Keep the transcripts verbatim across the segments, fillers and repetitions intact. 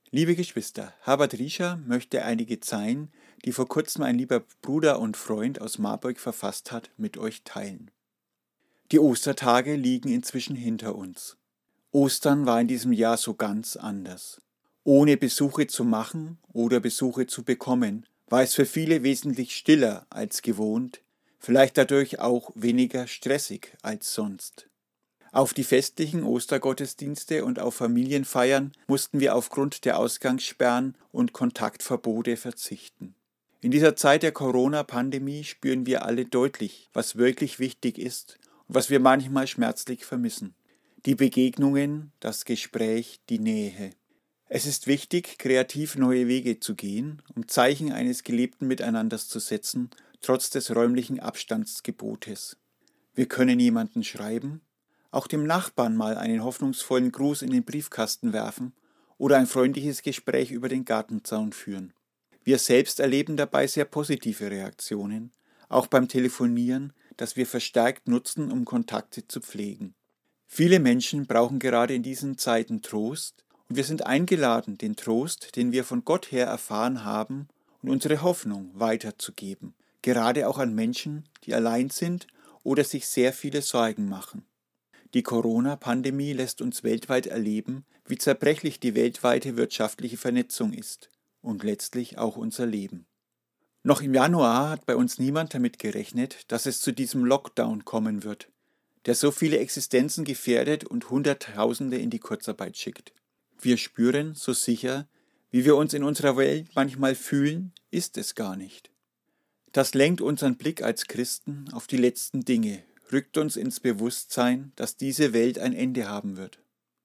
Liebe Geschwister, Herbert Riescher möchte einige Zeilen, die vor kurzem ein lieber Bruder und Freund aus Marburg verfasst hat, mit euch teilen. Die Ostertage liegen inzwischen hinter uns. Ostern war in diesem Jahr so ganz anders. Ohne Besuche zu machen oder Besuche zu bekommen, war es für viele wesentlich stiller als gewohnt, vielleicht dadurch auch weniger stressig als sonst. Auf die festlichen Ostergottesdienste und auf Familienfeiern mussten wir aufgrund der Ausgangssperren und Kontaktverbote verzichten. In dieser Zeit der Corona-Pandemie spüren wir alle deutlich, was wirklich wichtig ist und was wir manchmal schmerzlich vermissen. Die Begegnungen, das Gespräch, die Nähe. Es ist wichtig, kreativ neue Wege zu gehen, um Zeichen eines gelebten Miteinanders zu setzen, trotz des räumlichen Abstandsgebotes. Wir können jemanden schreiben, auch dem Nachbarn mal einen hoffnungsvollen Gruß in den Briefkasten werfen oder ein freundliches Gespräch über den Gartenzaun führen. Wir selbst erleben dabei sehr positive Reaktionen, auch beim Telefonieren, das wir verstärkt nutzen, um Kontakte zu pflegen. Viele Menschen brauchen gerade in diesen Zeiten Trost und wir sind eingeladen, den Trost, den wir von Gott her erfahren haben, und unsere Hoffnung weiterzugeben, gerade auch an Menschen, die allein sind oder sich sehr viele Sorgen machen. Die Corona-Pandemie lässt uns weltweit erleben, wie zerbrechlich die weltweite wirtschaftliche Vernetzung ist und letztlich auch unser Leben. Noch im Januar hat bei uns niemand damit gerechnet, dass es zu diesem Lockdown kommen wird, der so viele Existenzen gefährdet und Hunderttausende in die Kurzarbeit schickt. Wir spüren, so sicher, wie wir uns in unserer Welt manchmal fühlen, ist es gar nicht. Das lenkt unseren Blick als Christen auf die letzten Dinge, rückt uns ins Bewusstsein, dass diese Welt ein Ende haben wird.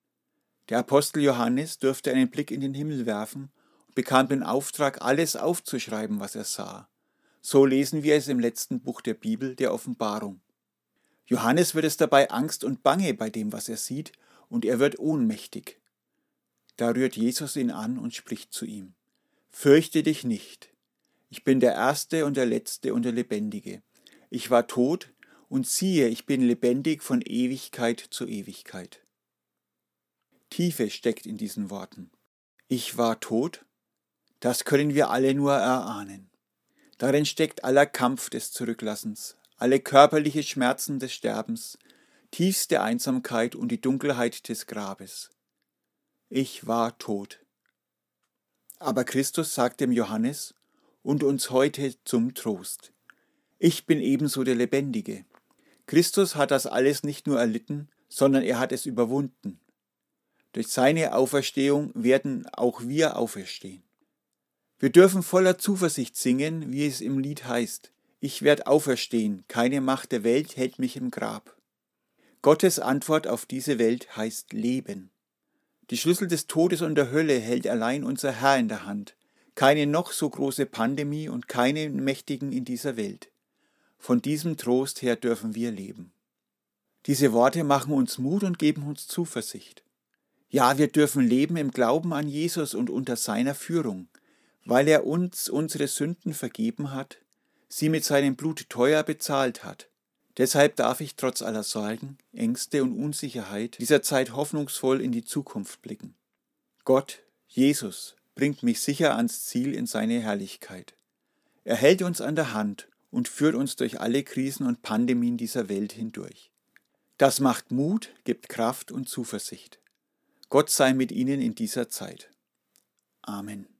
Der Apostel Johannes durfte einen Blick in den Himmel werfen und bekam den Auftrag, alles aufzuschreiben, was er sah. So lesen wir es im letzten Buch der Bibel, der Offenbarung. Johannes wird es dabei Angst und Bange bei dem, was er sieht, und er wird ohnmächtig. Da rührt Jesus ihn an und spricht zu ihm: Fürchte dich nicht, ich bin der Erste und der Letzte und der Lebendige. Ich war tot, und siehe, ich bin lebendig von Ewigkeit zu Ewigkeit. Tiefe steckt in diesen Worten. Ich war tot? Das können wir alle nur erahnen. Darin steckt aller Kampf des Zurücklassens, alle körperliche Schmerzen des Sterbens, tiefste Einsamkeit und die Dunkelheit des Grabes. Ich war tot. Aber Christus sagt dem Johannes und uns heute zum Trost: Ich bin ebenso der Lebendige. Christus hat das alles nicht nur erlitten, sondern er hat es überwunden. Durch seine Auferstehung werden auch wir auferstehen. Wir dürfen voller Zuversicht singen, wie es im Lied heißt: Ich werd auferstehen, keine Macht der Welt hält mich im Grab. Gottes Antwort auf diese Welt heißt Leben. Die Schlüssel des Todes und der Hölle hält allein unser Herr in der Hand. Keine noch so große Pandemie und keine Mächtigen in dieser Welt. Von diesem Trost her dürfen wir leben. Diese Worte machen uns Mut und geben uns Zuversicht. Ja, wir dürfen leben im Glauben an Jesus und unter seiner Führung, weil er uns unsere Sünden vergeben hat, sie mit seinem Blut teuer bezahlt hat. Deshalb darf ich trotz aller Sorgen, Ängste und Unsicherheit dieser Zeit hoffnungsvoll in die Zukunft blicken. Gott, Jesus, bringt mich sicher ans Ziel in seine Herrlichkeit. Er hält uns an der Hand und führt uns durch alle Krisen und Pandemien dieser Welt hindurch. Das macht Mut, gibt Kraft und Zuversicht. Gott sei mit Ihnen in dieser Zeit. Amen.